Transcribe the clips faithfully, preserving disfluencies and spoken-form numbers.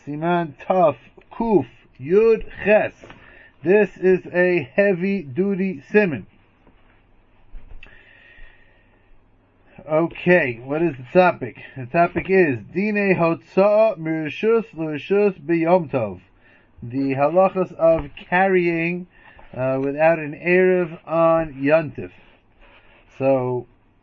Siman Taf Kuf Yud Ches. This is a heavy duty siman. Okay, what is the topic? The topic is Dine Hotza'a Mirishus L'Rishus B'Yom Tov. The halachas of carrying uh, without an erev on Yontif. So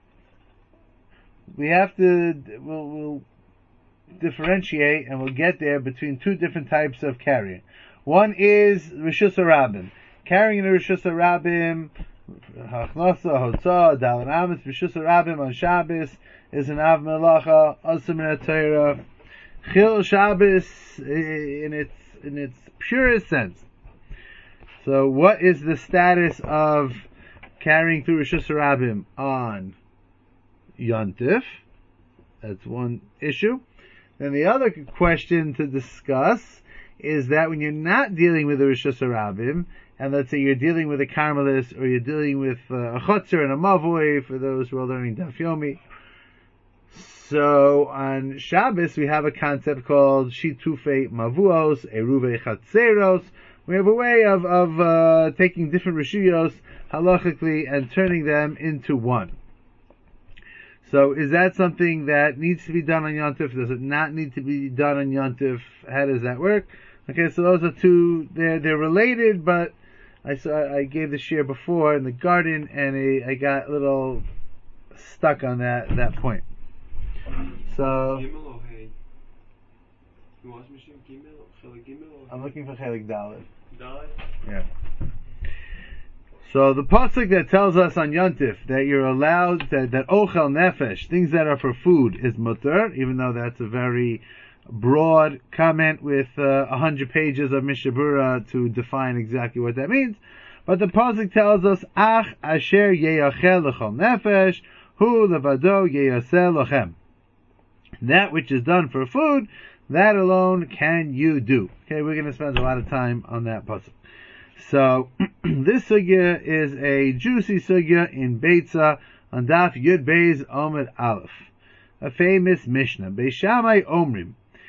we have to we'll, we'll differentiate, and we'll get there, between two different types of carrying. One is Rishus HaRabim, carrying the Rishus HaRabim. Hachnasa, Hotzah, Dalan Amis, Rishus HaRabim on Shabbos is an Av Melacha, Asur Min HaTorah. Chil Shabbos in its in its purest sense. So, what is the status of carrying through Rishus HaRabim on Yontif? That's one issue. Then the other question to discuss is that when you're not dealing with a Rishus HaRabim, and let's say you're dealing with a Carmelis, or you're dealing with uh, a Chotzer and a Mavoi, for those who are learning Daf Yomi. So on Shabbos we have a concept called Shitufei Mavuos, Eruvei Chatzeros. We have a way of, of uh, taking different Rishuyos halachically and turning them into one. So is that something that needs to be done on Yontif? Does it not need to be done on Yontif? How does that work? Okay, so those are two, they're, they're related, but I saw, I gave the share before in the garden, and I, I got a little stuck on that, that point. So, I'm looking for Chelik Dalet. Dalet? Yeah. So the pasuk that tells us on Yontif that you're allowed, that, that ochel nefesh, things that are for food, is mutter, even though that's a very broad comment with a uh, hundred pages of Mishabura to define exactly what that means. But the pasuk tells us, Ach asher yeyachel l'chol nefesh, hu levado yeyaseh lochem. That which is done for food, that alone can you do. Okay, we're going to spend a lot of time on that pasuk. So, this sugya is a juicy sugya in Beitza on Daf Yud Beis Omed Aleph. A famous Mishnah. Beis Shammai Omrim.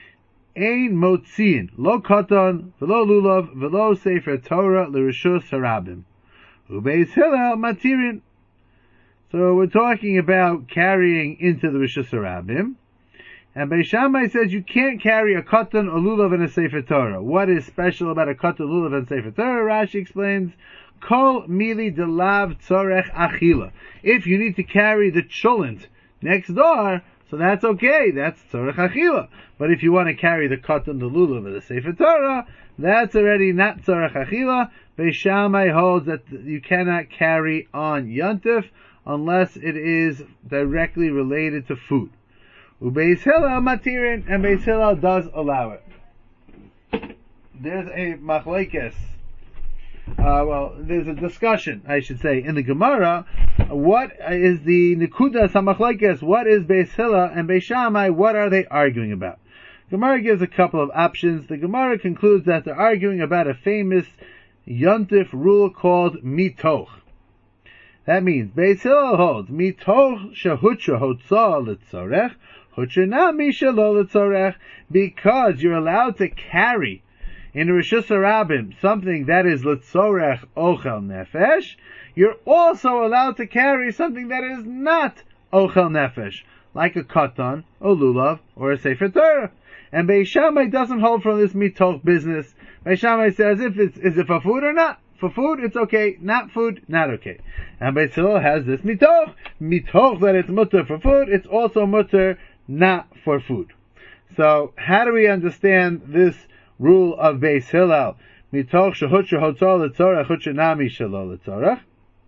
Ein motziin, lo katan, velo lulav, velo sefer Torah, l'rishus harabim. Ubeis Hillel matirin. So we're talking about carrying into the Rishus HaRabim. And Beis Shammai says you can't carry a katan, a lulav, and a sefer Torah. What is special about a katan, lulav, and sefer Torah? Rashi explains, Kol mili delav tzorech achila. If you need to carry the cholent next door, so that's okay, that's tzorech achila. But if you want to carry the katan, the lulav, and the sefer Torah, that's already not tzorech achila. Beis Shammai holds that you cannot carry on Yontif unless it is directly related to food. Ubeis Hillel matirin, and Beis Hillel does allow it. There's a machlekes, uh, well, there's a discussion, I should say, in the Gemara. What is the nekudas hamachlekes? What is Beis Hillel and Beis Shammai? What are they arguing about? Gemara gives a couple of options. The Gemara concludes that they're arguing about a famous Yontif rule called mitoch. That means Beis Hillel holds mitoch shehutra hotzah litzorech, hutra nami shelo litzorech, because you're allowed to carry in Rishus HaRabim something that is litzorech ochel nefesh. You're also allowed to carry something that is not ochel nefesh, like a katan, a lulav, or a sefer Torah. And Beis Shammai doesn't hold from this mitoch business. Beis Shammai says, if it's, is it for food or not? For food, it's okay. Not food, not okay. And Beis Hillel has this mitoch. Mitoch that it's mutter for food, it's also mutter not for food. So, how do we understand this rule of Beis Hillel? Mitoch shehutra hotzah litzorach, hutra nami shelo litzorach.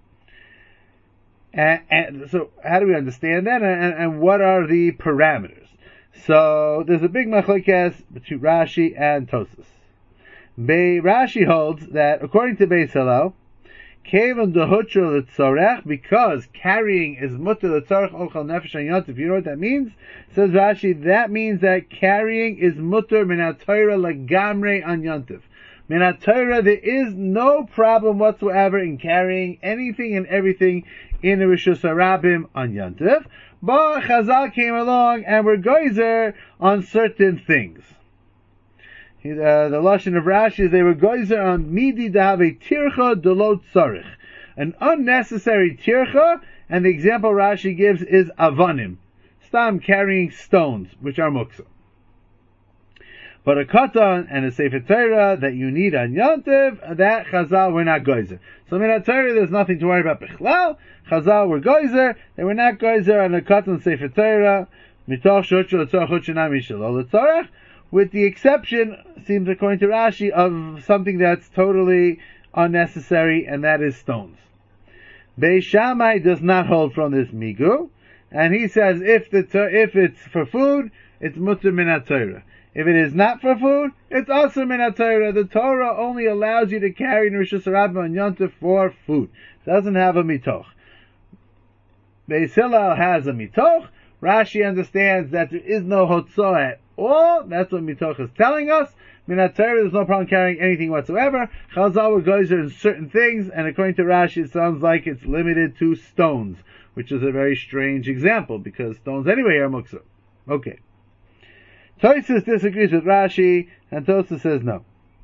And, and so, how do we understand that? And, and, and what are the parameters? So, there's a big machlekes between Rashi and Tosas. Be, Rashi holds that, according to Beis Hillel, Kevan dehutra litzorech, because carrying is mutter litzorech ochel nefesh and yontif. You know what that means? Says Rashi, that means that carrying is mutter min ha-Torah legamrei on yontif. Min ha-Torah, there is no problem whatsoever in carrying anything and everything in the Rishus HaRabim on yontif. But Chazal came along and were geyser on certain things. He, uh, the lashon of Rashi is they were goizer on midi dahave tircha delot tzarich, an unnecessary tircha, and the example Rashi gives is avanim, stam carrying stones, which are muksa. But a katan and a sefer Torah that you need on Yontif, that Chazal were not goizer. So in Torah there's nothing to worry about bichlal. Chazal were goizer, they were not goizer on a katan sefer Torah, mitoch shochu l'tzorach hutshanam mishalo l'tzorach, with the exception, seems according to Rashi, of something that's totally unnecessary, and that is stones. Beis Shammai does not hold from this migu, and he says if the if it's for food, it's mutter min ha-Torah. If it is not for food, it's also min ha-Torah. The Torah only allows you to carry Rishus Harabim on Yontif for food. It doesn't have a mitoch. Beis Hillel has a mitoch. Rashi understands that there is no hotzah at all. That's what mitoch is telling us. Min ha-Torah, there's no problem carrying anything whatsoever. Chazal were goizer in certain things, and according to Rashi, it sounds like it's limited to stones, which is a very strange example, because stones anyway are muksa. Okay. Tosfos disagrees with Rashi, and Tosfos says no.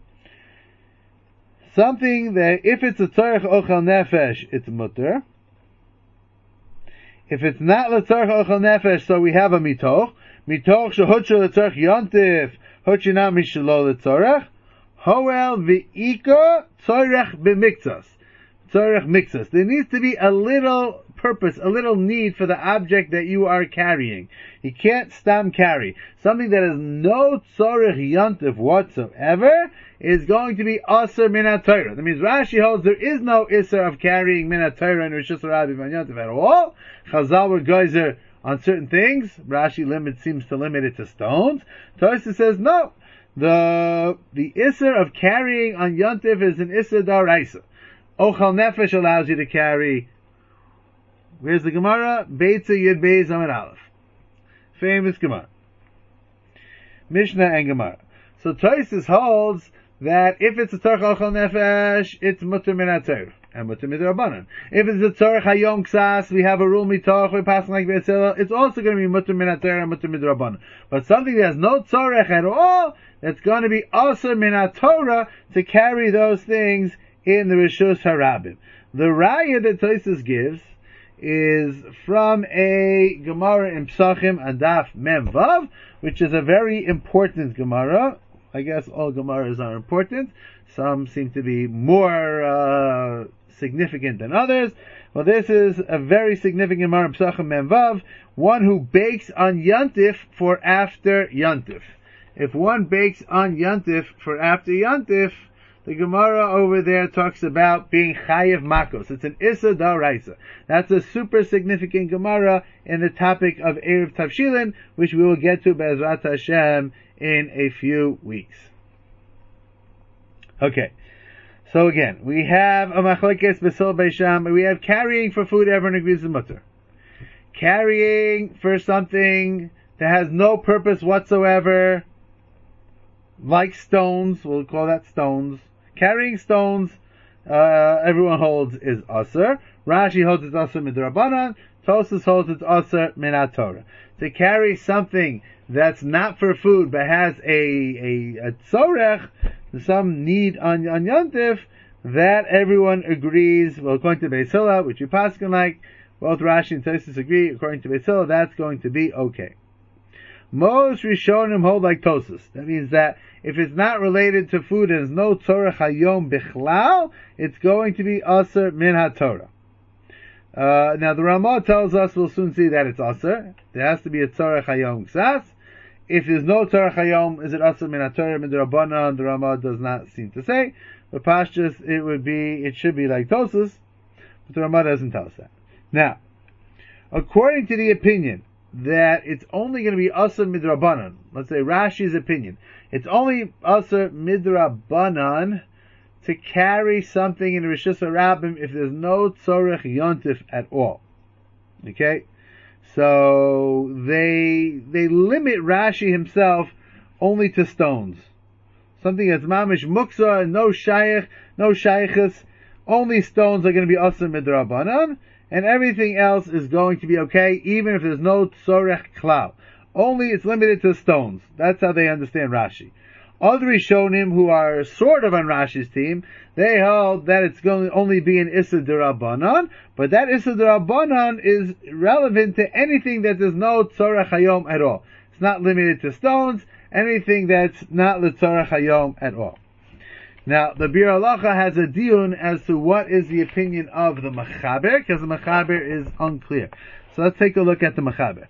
Something that, if it's a tzorech ochel nefesh, it's mutter. If it's not l'tzorech ochel nefesh, so we have a mitoch. Mitoch shehutshu l'tzorech yontif, hutshina mishalo l'tzorech. Hoel v'ika tzorech b'miktzas. Tzorech miktzas. There needs to be a little purpose, a little need for the object that you are carrying. You can't stam carry. Something that has no tzorech yontif whatsoever is going to be aser min ha-Torah. That means Rashi holds there is no iser of carrying min ha-Torah and Rishus Harabim on yontif at all. Chazal were geyser on certain things. Rashi limit seems to limit it to stones. Tosfos says no. The the iser of carrying on yontif is an iser daraisa. Ochel nefesh allows you to carry. Where's the Gemara? Beitza Yud Beis Amud Aleph. Famous Gemara. Mishnah and Gemara. So Tosfos holds that if it's a tzorech ochel nefesh, it's mutter min ha-Torah and mutter midrabanan. If it's a tzorech hayom ksas, we have a rule mitoch, we're passing like Beis Hillel, it's also going to be mutter min ha-Torah and mutter midrabanan. But something that has no tzorech at all, that's going to be aser min ha-Torah to carry those things in the Rishus Harabim. The raya that Tosfos gives is from a Gemara in Psachim and Daf Mem Vav, which is a very important Gemara. I guess all Gemaras are important. Some seem to be more uh, significant than others. Well, this is a very significant Gemara in Psachim Mem Vav, one who bakes on Yontif for after Yontif. If one bakes on Yontif for after Yontif, the Gemara over there talks about being chayiv makos. It's an issa daraisa. That's a super significant Gemara in the topic of Erev Tavshilin, which we will get to Be'ezrat Hashem in a few weeks. Okay. So again, we have a machlekes b'sil beisham. We have carrying for food, everyone agrees is mutter. Carrying for something that has no purpose whatsoever, like stones, we'll call that stones. Carrying stones, uh, everyone holds is aser. Rashi holds it's aser midrabanan. Tosfos holds it's aser min ha-Torah. To carry something that's not for food but has a a, a tzorech, some need on on Yontif, that everyone agrees. Well, according to Beis Hillel, which you paskin like, both Rashi and Tosfos agree. According to Beis Hillel, that's going to be okay. Most Rishonim hold like Tosfos. That means that if it's not related to food and there's no tzorech hayom bichlal, it's going to be aser min ha-Torah. Uh, now the Ramah tells us, we'll soon see that it's aser. There has to be a tzorech hayom ksas. If there's no tzorech hayom, is it aser min ha-Torah min d'Rabbanan? The Ramah does not seem to say. But pashtus, it would be, it should be like Tosfos, but the Ramah doesn't tell us that. Now, according to the opinion that it's only going to be aser midrabanan, let's say Rashi's opinion, it's only aser midrabanan to carry something in Rishus Harabim if there's no tzorech yontif at all. Okay, so they they limit Rashi himself only to stones, something that's mamish muksa and no shaykh, no shaykhus. Only stones are going to be aser midrabanan, and everything else is going to be okay, even if there's no tzorech klal. Only it's limited to stones. That's how they understand Rashi. Other Rishonim who are sort of on Rashi's team, they hold that it's going to only be an Issa D'Rabbanan, but that Issa D'Rabbanan is relevant to anything that there's no Tzorech Hayom at all. It's not limited to stones, anything that's not L'Tzorech Hayom at all. Now, the Bir Halacha has a diun as to what is the opinion of the Mechaber, because the Mechaber is unclear. So let's take a look at the Mechaber.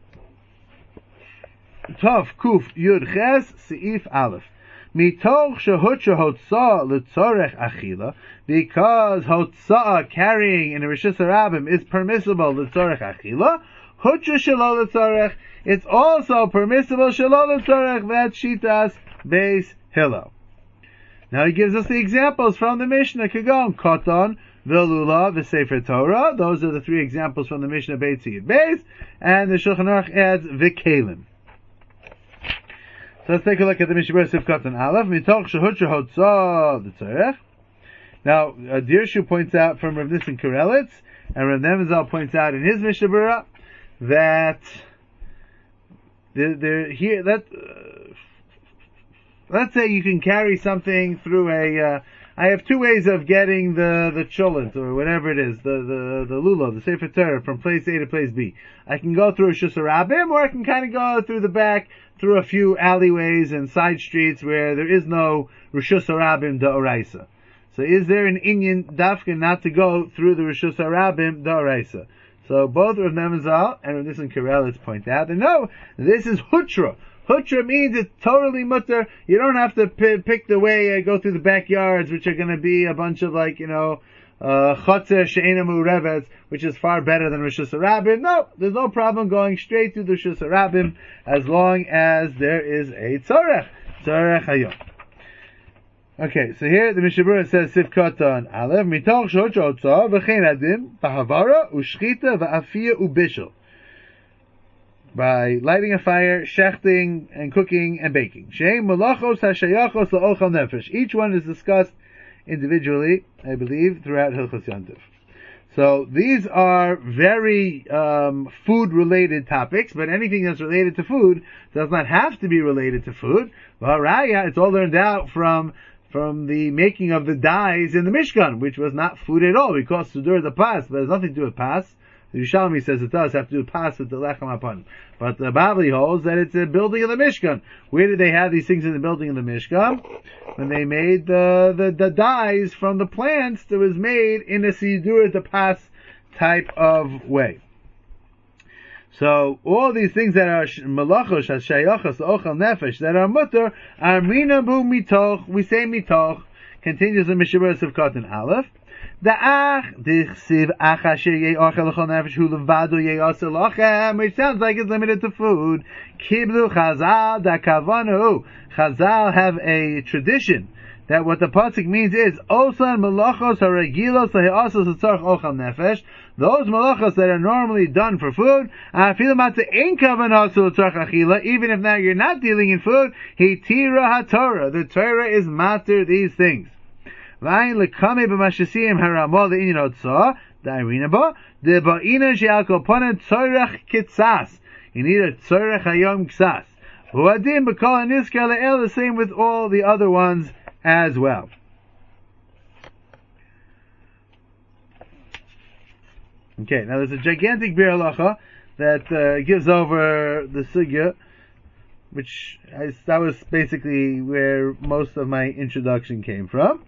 Tov Kuf Yud Ches Seif Aleph. Mitoch shehutra hotzah l'tzorech achila, because hotzah carrying in a Rishus Harabim is permissible l'tzorech achila. Hutra shelo l'tzorech, it's also permissible shelo l'tzorech. That's shitas beis Hillel. Now he gives us the examples from the Mishnah. Kagon Koton, Velula, V'Sefer Torah. Those are the three examples from the Mishnah Beit Yud Beis, and the Shulchan Aruch adds V'Kelim. So let's take a look at the Mishnah Berurah Sivkot and Aleph. Mitoch shehutra hotzah l'tzorech. Now, uh, Dirshu points out from Rav Nissen Karelitz, and Rav Nebenzahl points out in his Mishnah Berurah that there, there here that uh, let's say you can carry something through a. Uh, I have two ways of getting the the cholent or whatever it is, the the the lulav, the Sefer Torah, from place A to place B. I can go through a Rishus Harabim, or I can kind of go through the back, through a few alleyways and side streets where there is no Rishus Harabim da'oraisa. So is there an inyan dafka not to go through the Rishus Harabim da'oraisa? So both Rav Nebenzahl and Rav Nissen Karelitz point out that no, this is hutra. Hutra means it's totally mutter. You don't have to p- pick the way, uh, go through the backyards, which are going to be a bunch of like, you know, chotzer she'ena mu'revetz, which is far better than Rishus Harabim. No, there's no problem going straight through the Rishus Harabim as long as there is a tzorech, tzorech hayom. Okay, so here the Mishnah Berurah says Sivkot on Aleph, mitoch shehutra hotzah v'chein adin b'havara u'shchita v'afiyah u'bishul. By lighting a fire, shechting, and cooking and baking. She'em malachos hashayachos la'ochel nefesh. Each one is discussed individually, I believe, throughout Hilchos Yontif. So these are very um, food-related topics, but anything that's related to food does not have to be related to food. V'haraya, it's all learned out from from the making of the dyes in the Mishkan, which was not food at all, because sudur the pas, but it has nothing to do with pas. The Yerushalmi says it does have to do with pas with the lechem upon. But the Bavli holds that it's a building of the Mishkan. Where did they have these things in the building of the Mishkan? When they made the, the, the dyes from the plants that was made in a sidur the pas type of way. So all these things that are malachos, hashayachos, ochel nefesh, that are mutter, are mina bu mitoch, we say mitoch, continues the Mishnah Berurah Sivkot and Aleph. Da'ach dichsiv ach asher yei ochel l'chol nefesh hu levado yei osel lochem, which sounds like it's limited to food. Kiblu Chazal da kavanu. Chazal have a tradition that what the pasuk means is osan malachos haregilos lahiasos l'tzarich ochel nefesh. Those malachos that are normally done for food, afilu matzah ein kavanos l'tzarich achila. Even if now you're not dealing in food, hitira haTorah. The Torah is matter these things. Vayin lekame b'mashasiyim haramol le'inyan otzah da'irina ba de'ba'ina she'al kolponen tzorech kitzas. You need a tzorech hayom ksas. Huadim b'kol haniskar le'el, the same with all the other ones as well. Okay, now there's a gigantic Bir Halacha that uh, gives over the sugya, which I, that was basically where most of my introduction came from.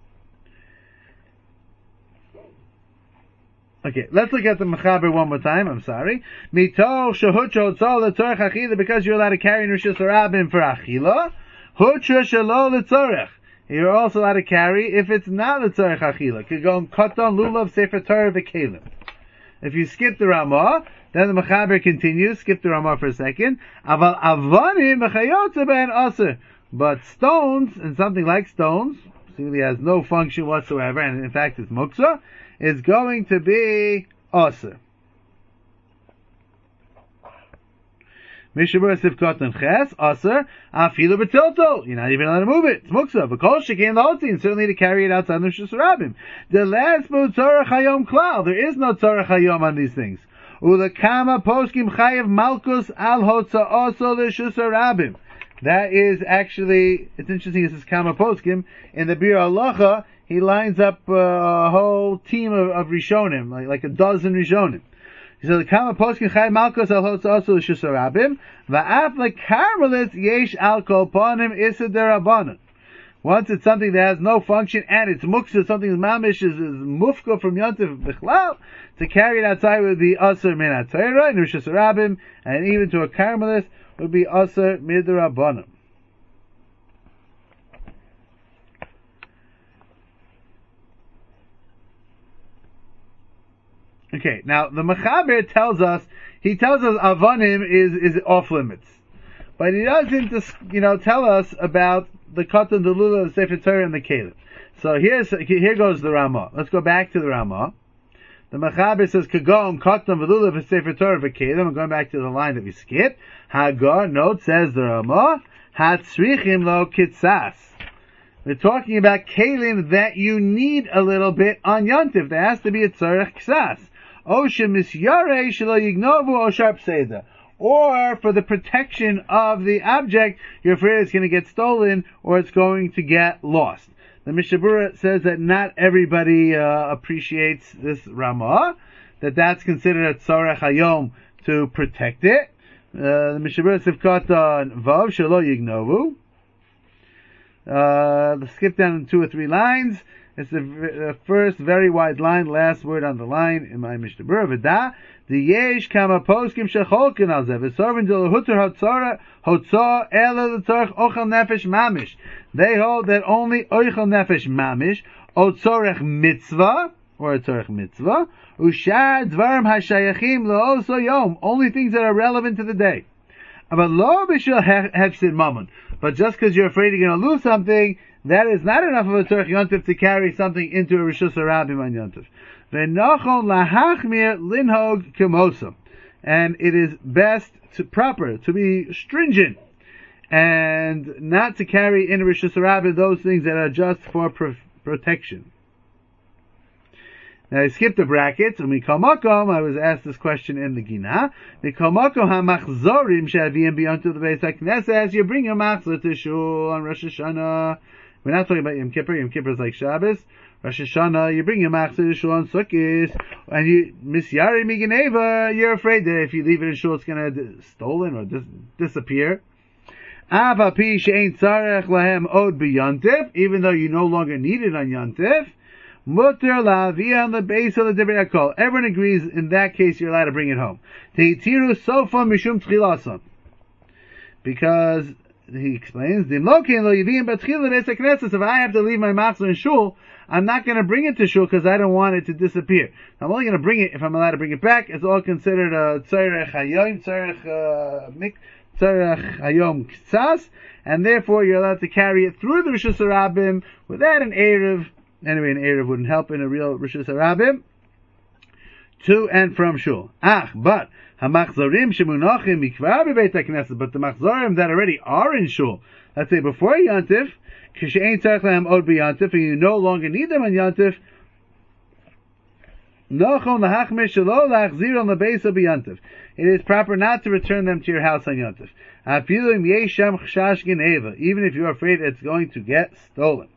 Okay, let's look at the Mechaber one more time. I'm sorry. Mitoch shehutra hotzah l'tzorech achila, because you're allowed to carry in Rishus Harabim for achila. Hutra shelo l'tzorech. You're also allowed to carry if it's not l'tzorech achila. Kagon koton lulav sefer Torah v'kelim. If you skip the Ramah, then the Mechaber continues. Skip the Ramah for a second. Aval avanim v'chayotze ben aser. But stones, and something like stones, seemingly has no function whatsoever, and in fact it's muksa, is going to be aser. Mishnah Berurah Sivkot and Ches, aser, afilu b'tiltol. You're not even allowed to move it. It's muksa. V'kol shekein l'hotzin, certainly to carry it outside the Rishus Harabim. The last bu tzorech hayom klal. There is no tzorech hayom on these things. Ulekama poskim chayev malkus al hotza also l'Rishus Harabim. That is actually, it's interesting, this is Kama Poskim. In the Bir Halacha, he lines up uh, a whole team of, of Rishonim, like, like a dozen Rishonim. He says, Kama Poskim Chai Malkos al Hotz also Shusarabim, Va'af lekarmelis yesh al kol panim issa derabanan. Once it's something that has no function and it's muksa, something mamish is, is mufka from Yontif Bichlal, to carry it outside would be Asr min HaTorah, and Rishus Harabim, and even to a Carmelist would be Asr midrabanan. Okay, now the Mechaber tells us, he tells us Avanim is, is off limits. But he doesn't, you know, tell us about the Katan, the Lula, the Sefer Torah, and the Kelim. So here's, here goes the Ramah. Let's go back to the Ramah. The Mechaber says, Kagom, Katan, V'lula, V'Sefer Torah, V'Kelim. I'm going back to the line that we skipped. Hagar, note, says the Ramah, Hatzrichim lo Kitzas. We're talking about Kelim that you need a little bit on Yontif. There has to be a Tzarech Ksas. Osha Misyare, Shelo Yignovu, Oshar Pseda. Or for the protection of the object, you're afraid it's going to get stolen or it's going to get lost. The Mishnah Berurah says that not everybody uh, appreciates this Ramah, that that's considered a Tzarech Hayom to protect it. Uh, the Mishnah Berurah Sivkot on Vav Shelo Yignovu. Uh, let's skip down two or three lines. It's the, the first very wide line, last word on the line in my Mishnah Berurah. V'da the yesh kama poskim shecholkin al zeh v'sorvin del huter hotzara hotzah ela l'tzorch ochel nefesh mamish. They hold that only ochel nefesh mamish otzorech mitzvah or a tzorech mitzvah ushar dvarim hashayachim la'oso yom, only things that are relevant to the day. But lo b'shil hefsid mammon. But just because you're afraid you're going to lose something, that is not enough of a tzorech yontif to carry something into a rishus harabim on yontif. V'nochon lahachmir linhog kemosam, and it is best to proper to be stringent and not to carry in a rishus harabim those things that are just for pro- protection. Now I skipped the brackets. And mikamakom, I was asked this question in the Gina. Mikamakom hamachzorim shavim beyond to the Beis HaKnesset, as you bring your machzor to shul on Rosh Hashanah. We're not talking about Yom Kippur. Yom Kippur is like Shabbos. Rosh Hashanah, you bring your machzor to shul on Sukkot, and you misyari migeneva. You're afraid that if you leave it in shul, it's going to be stolen or dis- disappear. Ava pi she'ein tzarech lahem od b'yontif, even though you no longer need it on Yontif. Mutter la'aviyah on the base of the Divrei HaKol. Everyone agrees in that case you're allowed to bring it home. Teitiru sofa mishum tchilasan. Because, he explains, if I have to leave my machzor in shul, I'm not going to bring it to shul because I don't want it to disappear. I'm only going to bring it if I'm allowed to bring it back. It's all considered a tzarech hayom, tzarech mik, tzarech hayom ktsas, and therefore you're allowed to carry it through the Rishus Harabim without an erev. Anyway, an erev wouldn't help in a real Rishus Harabim. To and from shul. Ach, but hamachzorim shemunachim mikvar bebeit hakneset, but the machzorim that already are in shul, let's say before Yontif, kishein tzarech lahem od b'Yontif, and you no longer need them on Yontif, nochon lahachmish shelo lachzir on the base of b'Yontif. It is proper not to return them to your house on Yontif. Afilu im yesh sham chashash geneva, even if you're afraid it's going to get stolen.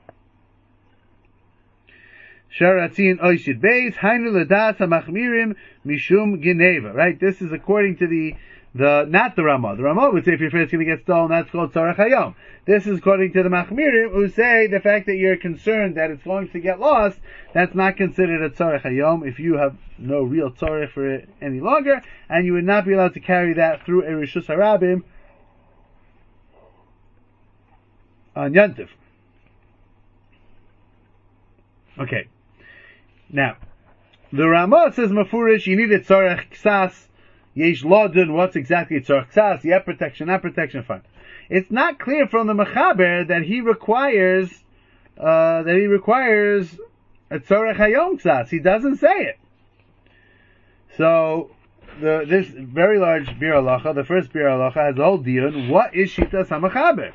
Sharatzin Oishid Beis, Hainu Ladas HaMachmirim Mishum Geneva. Right? This is according to the, the, not the Ramah. The Ramah would say if you're afraid it's going to get stolen, that's called Tzarech Hayom. This is according to the Machmirim, who say the fact that you're concerned that it's going to get lost, that's not considered a Tzarech Hayom if you have no real Tzarech for it any longer, and you would not be allowed to carry that through a Rishus Harabim on Yontif. Okay. Now, the Ramah says Mafurish, you need a tzarech ksas, yesh lodun, what's exactly a tzarech ksas, yeah, protection, not protection, fine. It's not clear from the Mechaber that he requires, uh, that he requires a tzarech hayom ksas. He doesn't say it. So, the, this very large Bir Halacha, the first Bir Halacha, has a whole dion, what is Shitas HaMechaber?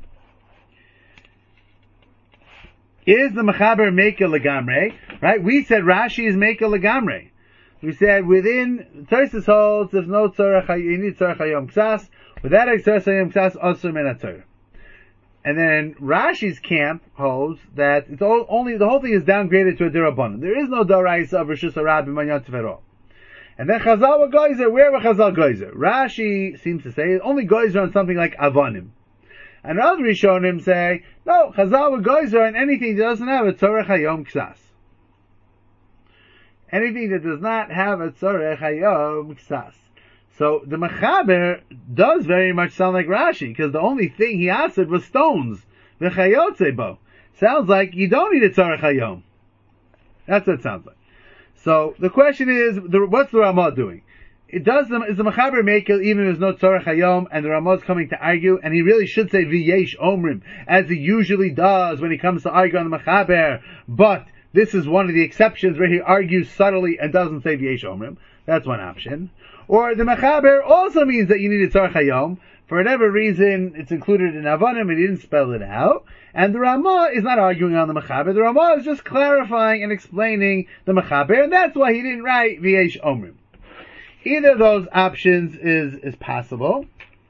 Is the Mechaber Meika Legamre? Right? We said Rashi is Meika Legamre. We said within, Tosfos holds, there's no Tzarech, you need Tzarech Hayom Ksas, Without Tzarech Hayom Ksas, Asur Min HaTorah. And then Rashi's camp holds that it's all, only the whole thing is downgraded to a Dirabanan. There is no Daraisa of Rishus HaRabim on Yontif at all. And then Chazal were Geyser. Where were Chazal Geyser? Rashi seems to say only Geyser on something like Avanim. And other Rishonim say, no, Chazal were Geyser on anything that doesn't have a Tzorech Hayom Ksas. Anything that does not have a Tzorech Hayom Ksas. So the Mechaber does very much sound like Rashi, because the only thing he asked was stones. V'chayotzebo. Sounds like you don't need a Tzarech Hayom. That's what it sounds like. So the question is, the, what's the Ramah doing? It does the, is the Mechaber Mekel even if there's no Tzarech Hayom, and the Ramah is coming to argue, and he really should say V'yesh Omrim, as he usually does when he comes to argue on the Mechaber, but this is one of the exceptions where he argues subtly and doesn't say V'yesh Omrim. That's one option. Or the Mechaber also means that you need a Tzarech Hayom. For whatever reason, it's included in Avanim, and he didn't spell it out. And the Ramah is not arguing on the Mechaber. The Ramah is just clarifying and explaining the Mechaber, and that's why he didn't write V'yesh Omrim. Either of those options is, is possible.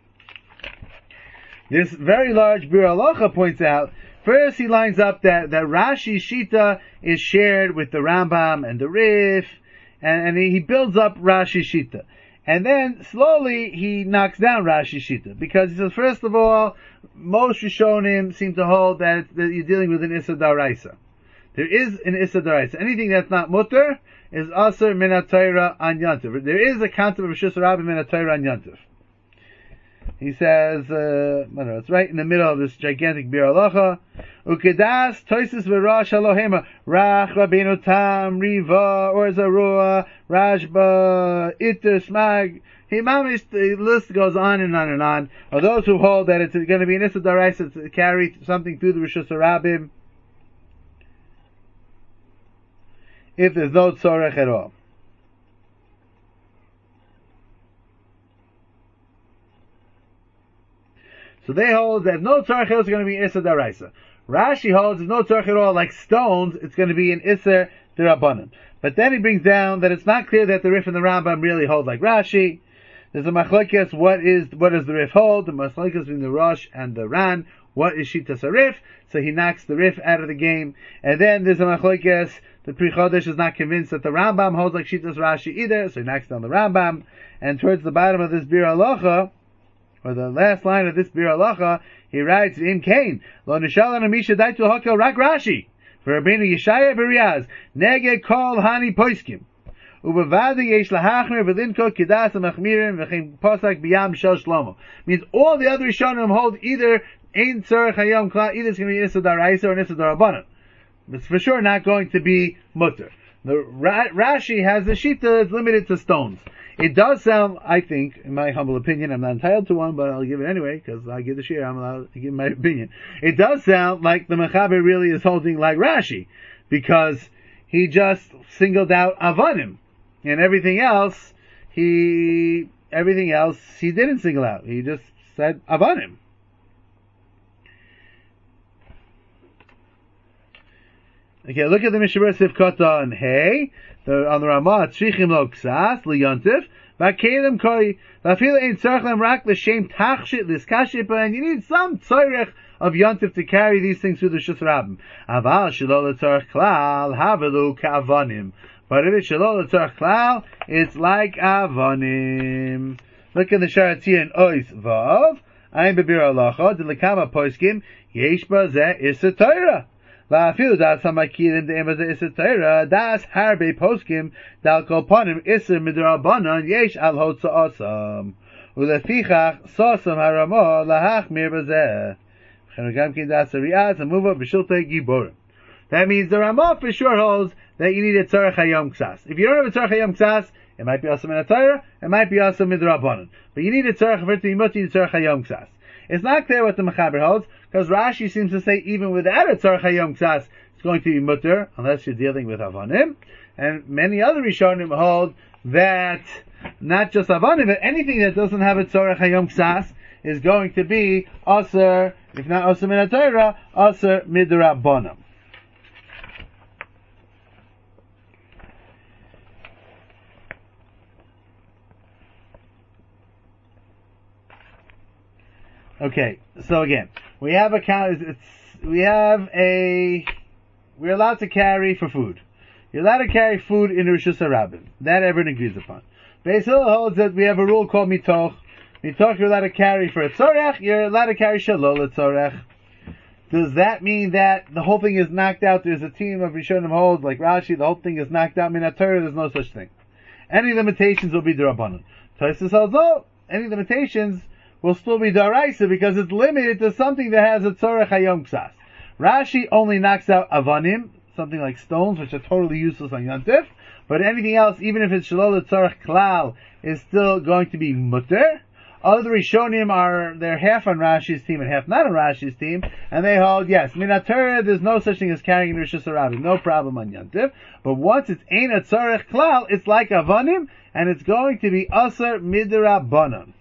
This very large Bir Halacha points out, first he lines up that, that Rashi's Shita is shared with the Rambam and the Rif, and, and he builds up Rashi's Shita. And then, slowly, he knocks down Rashi Shita. Because he says, first of all, most Rishonim seem to hold that, it's, that you're dealing with an Issa Daraisa. There is an Issa Daraisa. Anything that's not Mutter is Asur Min HaTorah on Yontif. There is a concept of Rishus HaRabim Min HaTorah on Yontif. He says, uh, I don't know, it's right in the middle of this gigantic Bir Halacha. Ukedas Toisis v'Rosh Elohema Rach Rabbeinu Tam Riva Or Zarua Rashba Iter Smag. He mamish, the list goes on and on and on. Or those who hold that it's going to be an Issa Daraisa to carry something through the Rishus HaRabim if there's no tzorech at all. So they hold that no tzarech is going to be Issa Daraisa. Rashi holds there's no tzarech at all, like stones, it's going to be an Issa Derabanan. But then he brings down that it's not clear that the Rif and the Rambam really hold like Rashi. There's a machlokes, what is, what does the Rif hold? The machlokes between the Rosh and the Ran. What is Shitas HaRif? So he knocks the Rif out of the game. And then there's a machlokes, the Pri Chodesh is not convinced that the Rambam holds like Shitas Rashi either, so he knocks down the Rambam. And towards the bottom of this Bir Halacha, or the last line of this Bir Halacha, he writes, Im Kain, Lo Nishalan Amisha Daitu Hakel Rak Rashi, for Rabbeinu Yeshaya B'Riaz, Nege Kol Hani Poiskim, Ubevadi Yesh Lahachmir V'Linko Kedas HaMachmirim V'Chem Posak B'Yam Shel Shlomo. Means all the other Rishonim hold either Ein Tzarech Hayom Klal, either it's going to be Issa Daraisa or an Issa Darabanan. It's for sure not going to be Mutter. The Ra- Rashi has the Shita that's limited to stones. It does sound, I think, in my humble opinion, I'm not entitled to one, but I'll give it anyway, because I give the share, I'm allowed to give my opinion. It does sound like the Mechaber really is holding like Rashi, because he just singled out Avanim, and everything else, he, everything else, he didn't single out. He just said Avanim. Okay, look at the Mishabur Sivkota and Hey. The, on the Ramah, Tzrichim Lo Ksas, L'Yontif, V'Kelim Koi, V'Afil Ein Tzarech Lem Rak L'Shem Tachshit L'Skashipa, and you need some Tzorech of Yontif to carry these things through the Shus Rabim. Aval Shelo L'Tzarech Klal, Havelu Ka'avanim. But if it's Shelo L'Tzarech Klal, it's like Avanim. Look in the Sharatzia in Ois Vav, Ein Bebir Halacha, D'Lekama Poskim, Yesh Ba Zeh Issa Torah. Va'afilu das hamakirim de'ema ze Issa Torah, das harbe poskim, dal kol panim Issa midrabanan yesh al hotza asam. Ulefichach sasam harama lahachmir bazeh. V'chenugam das hariaz hamuva b'shiltei giborim. That means the Ramah for sure holds that you need a tzarech hayom ksas. If you don't have a tzarech hayom ksas, it might be asam in a Torah, it might be asam midrabanan. But you need a tzarech for it to be muti, tzarech hayom ksas. It's not clear what the Mechaber holds, because Rashi seems to say even without a Tzarech Hayom Ksas, it's going to be mutter, unless you're dealing with Avanim. And many other Rishonim hold that not just Avanim, but anything that doesn't have a Tzarech Hayom Ksas is going to be Aser, if not Aser Min HaTorah, Aser Midrabanan. Okay, so again, we have a count. It's we have a we're allowed to carry for food. You're allowed to carry food in Rishus HaRabim. That everyone agrees upon. Beis Hillel holds that we have a rule called mitoch. Mitoch you're allowed to carry for a tzorech. You're allowed to carry shalol tzorech. Does that mean that the whole thing is knocked out? There's a team of Rishonim holds like Rashi. The whole thing is knocked out. Min Torah, there's no such thing. Any limitations will be d'Rabbanan. Tosfos holds no. Any limitations will still be d'Oraisa because it's limited to something that has a tzorech hayom ksas. Rashi only knocks out avanim, something like stones, which are totally useless on Yontif. But anything else, even if it's shalol tzorech klal, is still going to be mutter. Other Rishonim are, they're half on Rashi's team and half not on Rashi's team, and they hold, yes, min Torah, there's no such thing as carrying in Rishus HaRabim, no problem on Yontif. But once it's ein a tzorech klal, it's like avanim, and it's going to be aser midrabanan.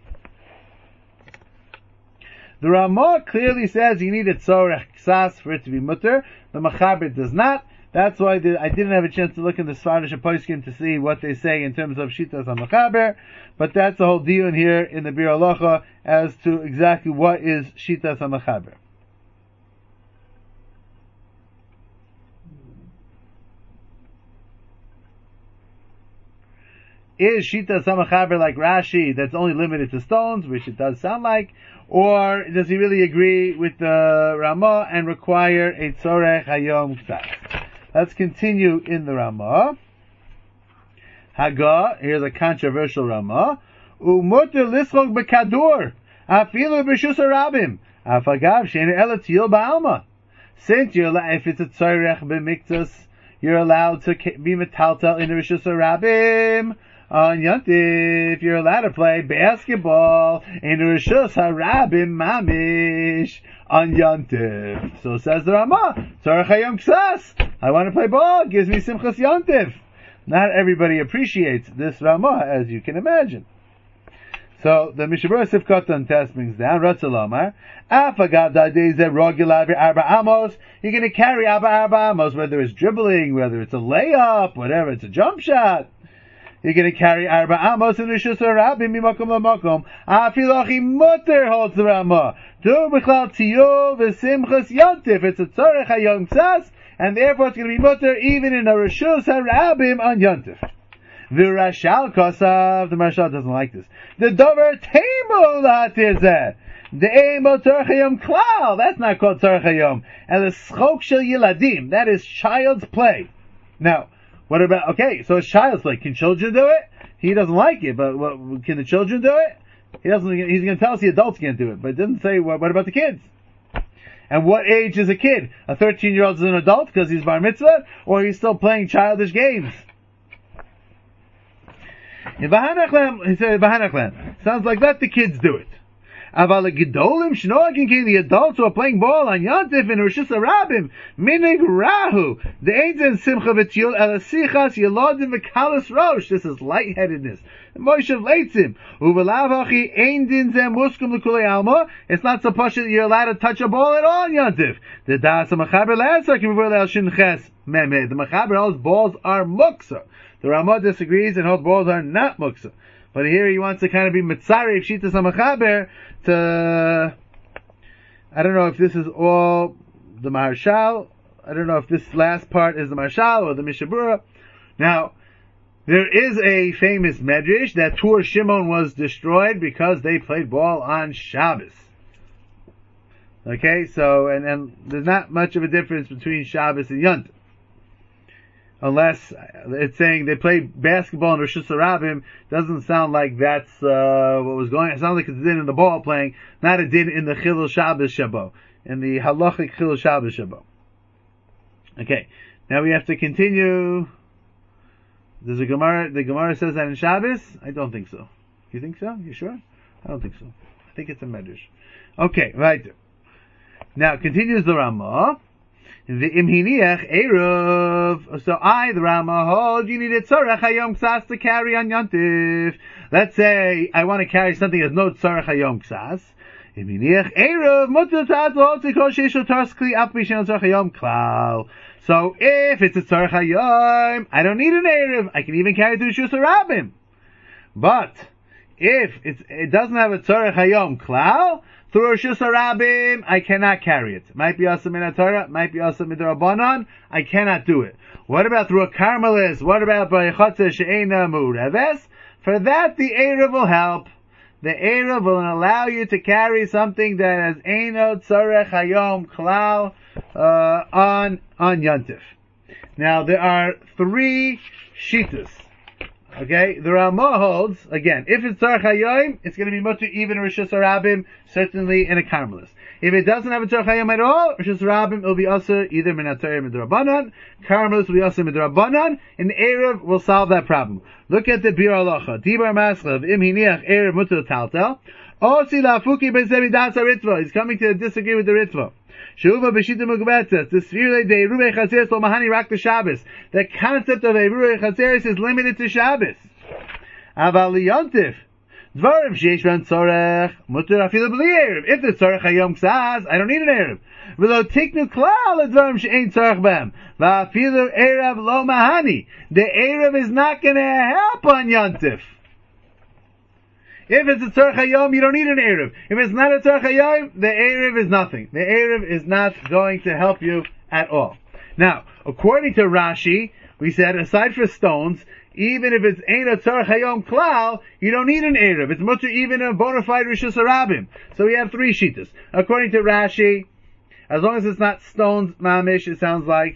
The Ramah clearly says you need a tzorech ksas for it to be mutter. The Machaber does not. That's why the, I didn't have a chance to look in the Sfardish and Poskim to see what they say in terms of Shitas HaMachaber, but that's the whole deal in here in the Bir Halacha as to exactly what is Shitas HaMachaber. Is Shitas HaMachaber like Rashi that's only limited to stones, which it does sound like, or does he really agree with the Ramah and require a Tzorech Hayom Ksas? Let's continue in the Ramah. Haga, here's a controversial Ramah. Umuter lischok bekadur, afilu b'Rishus HaRabim, afagav she'enu ela tiyul ba'alma. Since you're if it's a tzorech b'miktas, you're allowed to be metaltal in the Rishus HaRabim. On Yontif, you're allowed to play basketball in Rishus HaRabim mamish on Yontif. So says the Ramah, Tzorech Hayom Ksas. I want to play ball. Gives me Simchas Yontif. Not everybody appreciates this Ramah, as you can imagine. So the Mishabura Sifkatan test brings down Ratzalomar. Afagav dadei ze rogila arba amos. You're going to carry arba arba amos, whether it's dribbling, whether it's a layup, whatever, it's a jump shot. You're going to carry arba amos in Rishus HaRabim mimakom lamakom. Afilochi mutter holds the Ramah. Du b'chlal tiyul v'simchas Yontif. It's a tzorech hayom ksas, and therefore it's going to be mutter even in a Rishus HaRabim on Yontif. The Rashal Kosav, the Rashal doesn't like this. The Dover Table Latir the Emo Tzorech Hayom Klal, that's not called Tzorech Hayom. And the Schok Shel Yiladim, that is child's play. Now, what about, okay, so it's child's play. Can children do it? He doesn't like it, but what, can the children do it? He doesn't, he's going to tell us the adults can't do it, but it doesn't say, what, what about the kids? And what age is a kid? A thirteen year old is an adult because he's bar mitzvah, or he's still playing childish games? In Bahanachlam, he said, Bahanachlam, sounds like let the kids do it. Aval gedolim shnogin king, the adults who are playing ball on Yontif and Rishus HaRabim, minig rahu, the einzen simcha v'tiyul elasichas yelodim v'kalas rosh. This is lightheadedness. Moshe leitzim uvelavachi ein din zem muskum l'kulei alma. It's not so posh that you're allowed to touch a ball at all on Yontif. The das ha'machaber la'asak v'vur le'al shinches memed. The machaber holds balls are muksa. The Ramah disagrees and holds balls are not muksa. But here he wants to kind of be mitzari of Shitas HaMachaber to, I don't know if this is all the Marshal, I don't know if this last part is the Marshal or the Mishabura. Now, there is a famous medrash that Tur Shimon was destroyed because they played ball on Shabbos. Okay, so, and, and there's not much of a difference between Shabbos and Yontif. Unless it's saying they played basketball in Rishus HaRabim, doesn't sound like that's uh, what was going on. It sounds like it's a din in the ball playing, not a din in the Chilul Shabbos Shabo, in the halachic Chilul Shabbos Shabo. Okay, now we have to continue. Does the Gemara, the Gemara says that in Shabbos? I don't think so. You think so? You sure? I don't think so. I think it's a medrash. Okay, right. Now continues the Ramah. The imhiniach eruv. So I, the Ramah, hold you need a tzorech hayom ksas to carry on Yontif. Let's say I want to carry something that's no tzorech hayom ksas. Imhiniach eruv mutar tzad lo tikol sheishu tars kli ap mishen tzorech hayom klal. So if it's a tzorech hayom, I don't need an eruv. I can even carry it to Rishus HaRabim. But if it's, it doesn't have a tzorech hayom klal, through Rishus Harabim, I cannot carry it. Might be also min Torah, might be also midrabanan, I cannot do it. What about through a Carmelis? What about by Chotzer she'ena mureves? For that, the Erev will help. The Erev will allow you to carry something that has Eino Tzorech Hayom Klal uh, on on Yontif. Now there are three shitas. Okay, the Ramah holds again. If it's Tzorech Hayom, it's going to be mutter even Rishus Harabim, certainly in a Carmelis. If it doesn't have a Tzorech Hayom at all, Rishus Harabim will be also either min Torah midrabanan, Carmelis will be also midrabanan, and Erev will solve that problem. Look at the Bir Halacha. Dibar Maslav im hiniach Erev mutter taltel. Osi lafuki b'zevi das haritva. He's coming to disagree with the ritva. Shuva b'shita mugabetzes. The sfirle de Eruvei Chaseres lo mahani rak to Shabbos. The concept of Eruvei Chaseres is limited to Shabbos. Aval liyontif. Dvarim sheish ben tzorech mutter afilu b'li Erev. If the tzorech hayom ksaz, I don't need an Erev. V'lo tiknu klal advarim she'ein tzorech b'hem. V'afilu Erev lo mahani. The Erev is not going to help on Yontif. If it's a Tzorech Hayom, you don't need an Erev. If it's not a Tzorech Hayom, the Erev is nothing. The Erev is not going to help you at all. Now, according to Rashi, we said, aside for stones, even if it's ain't a Tzorech Hayom Klal, you don't need an Erev. It's mutter even a bona fide Rishus Harabim. So we have three shitas. According to Rashi, as long as it's not stones, mamish, it sounds like,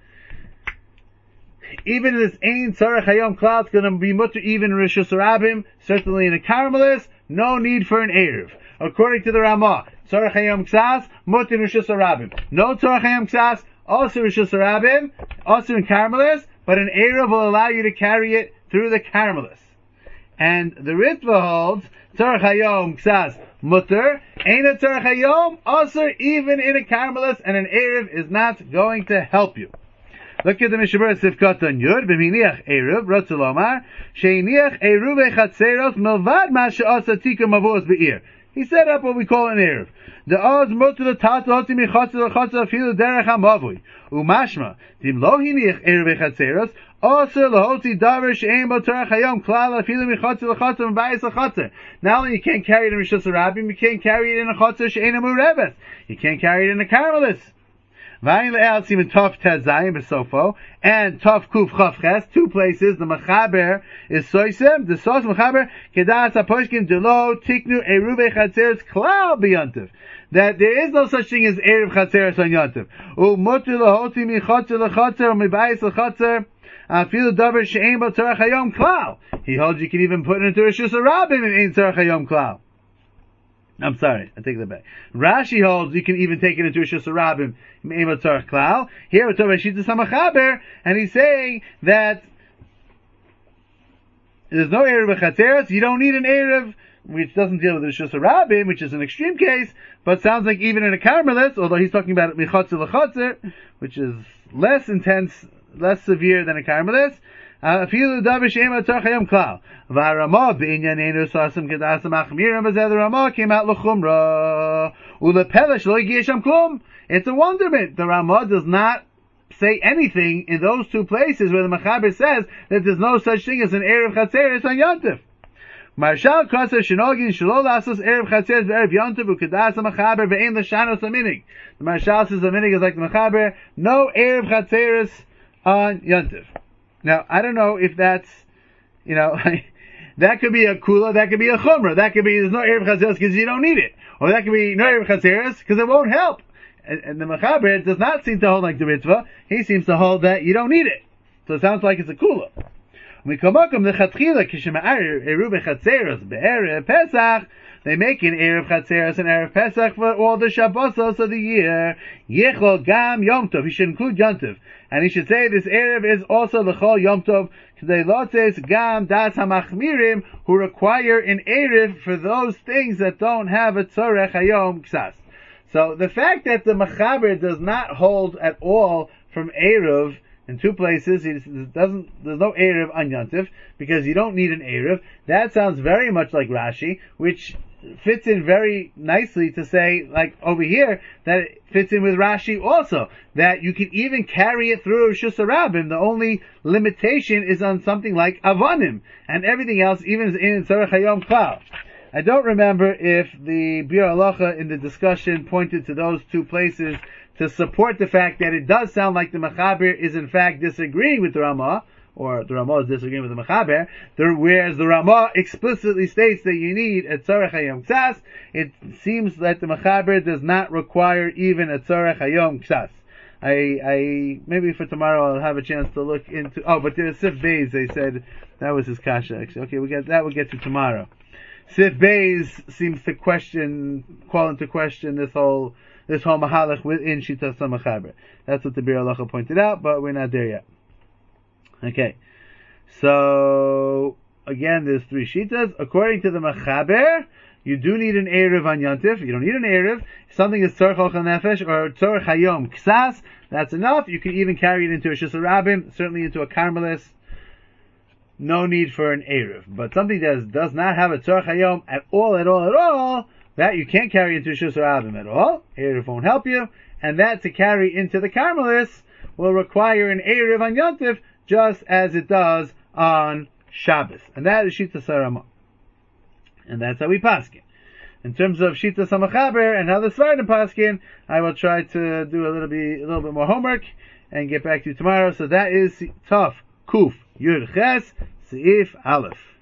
even if this ain't Tzorech Hayom Klal, it's going to be mutter even Rishus Harabim, certainly in a Carmelis, no need for an Erev. According to the Ramah, Tzorech Hayom Ksas, mutter Rishus Harabim. No Tzorech Hayom Ksas, also Rishus Harabim, also in Carmelis, but an Erev will allow you to carry it through the Carmelis. And the Ritva holds, Tzorech Hayom Ksas, mutter, ain't a Tzorech Hayom, also even in a Carmelis, and an Erev is not going to help you. Look at the Mishabur Sifkat on Yud, b'miniach Eruv, Rotzulomar, sheiniach Eruvei Chatzeros, milvad ma she'asa tika mavos be'ir. He set up what we call an Eruv. The oz mutu l'tat hoti michatzel l'chatzel afilu derech hamavui. Umashma, dim lo hiniach Eruvei Chatzeros, also l'hoti davar she'ein bo tzorech hayom klal afilu michatzel l'chatzel m'bayis l'chatzel. Not only you can't carry it in Rishus Harabim, you can't carry it in a chatzel she'ein amureves. You can't carry it in a Carmelis. And Tov Kuf Chavches, two places, the Mechaber is Soisem, the Sos Mechaber, Kedas HaPoshkim Delo Tiknu Eruvei Chatzeres Klal B'Yontiv. That there is no such thing as Erev Chatzeres on Yontiv. U'motu L'hoti Michotzer L'chotzer, U'mibayis L'chotzer, Afilu Davar She'ein Bo Tzorech Hayom Klal. He holds you can even put it into Rishus Harabim and Ein Tzorech Hayom Klal. I'm sorry, I take that back. Rashi holds you can even take it into Rishus Harabim, Me'ema Tzorech Klal. Here we're talking about Shittas HaMachaber, and he's saying that there's no Erev Chatzeres, you don't need an Erev, which doesn't deal with Rishus Harabim, which is an extreme case, but sounds like even in a Carmelis, although he's talking about Mechotzer L'chotzer, which is less intense, less severe than a Carmelis, Afilu davar she'ein bo tzorech hayom klal. V'haramah b'inyaneinu sasem kedas machmirim, but the Ramah came out l'chumra. U'lepelesh lo yigish sham klum. It's a wonderment. The Ramah does not say anything in those two places where the Mechaber says that there's no such thing as an Erev Chatzeres on Yontif. Marshal Kasa Shinogin Shelo Lasos Erev Chatzeres Erev Yontif U'kedas Mechaber Ve'ein L'shanos Aminig. The Marshal says the Aminig is like the Mechaber. No Erev Chatzeres on Yontif. Now, I don't know if that's, you know, that could be a kula, that could be a chumrah, that could be there's no Erev Chatzeres because you don't need it. Or that could be no Erev Chatzeres because it won't help. And, and the Mechaber does not seem to hold like the Ritva, he seems to hold that you don't need it. So it sounds like it's a kula. They make an Erev Chatzeres and Erev Pesach for all the Shabbosos of the year. Yechol Gam Yom Tov. He should include Yom Tov. And he should say this Erev is also L'chol Yom Tov. They lotes Gam Das HaMachmirim, who require an Erev for those things that don't have a Tzorech Hayom Ksas. So the fact that the Mechaber does not hold at all from Erev in two places, he doesn't, there's no Erev on Yontif, because you don't need an Erev, that sounds very much like Rashi, which fits in very nicely to say, like over here, that it fits in with Rashi also, that you can even carry it through Rishus Harabim. The only limitation is on something like Avanim, and everything else even is in Tzorech Hayom Klal. I don't remember if the Bir Halacha in the discussion pointed to those two places to support the fact that it does sound like the Mechaber is in fact disagreeing with the Ramah, or the Ramah is disagreeing with the Mechaber, whereas the Ramah explicitly states that you need a Tzorech Hayom Ksas. It seems that the Mechaber does not require even a Tzorech Hayom Ksas. I, I, maybe for tomorrow I'll have a chance to look into, oh, but there's Sif Beis, they said, that was his kasha, actually. Okay, we get, that we'll get to tomorrow. Sif Beis seems to question, call into question this whole, this whole mahalach within Shitas HaMechaber. That's what the Bir Halacha pointed out, but we're not there yet. Okay. So, again, there's three Shitas. According to the Mechaber, you do need an Erev on Yantif. You don't need an Erev. If something is Tzorech Ochel Nefesh or Tzorech Hayom Ksas, that's enough. You can even carry it into a Shus Rabim, certainly into a Carmelis. No need for an Erev. But something that does not have a Tzorech Hayom at all, at all, at all, that you can't carry into Shus Rabim at all. Erev won't help you. And that to carry into the Carmelis will require an Erev on Yantif, just as it does on Shabbos. And that is Shitas HaRamah. And that's how we paskin. In terms of Shitas HaMechaber and how the Svardim paskin, I will try to do a little bit, a little bit more homework and get back to you tomorrow. So that is Tov Kuf Yud Ches Seif Aleph.